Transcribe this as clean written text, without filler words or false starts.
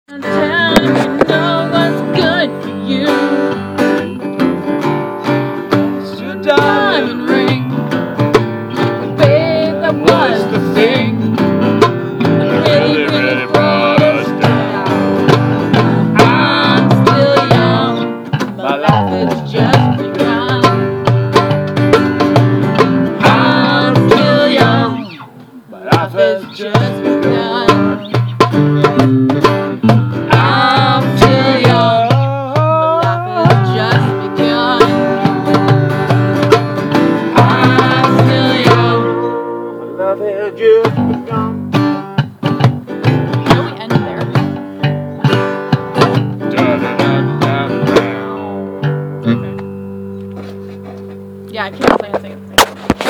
And tell you know what's good for you. It's your diamond Ring, babe, that was the thing. Really brought us down. I'm still young, my life has just begun. I'm still young, my life has just begun. I'm still young, my life has just begun. I'm still young. My life has just begun.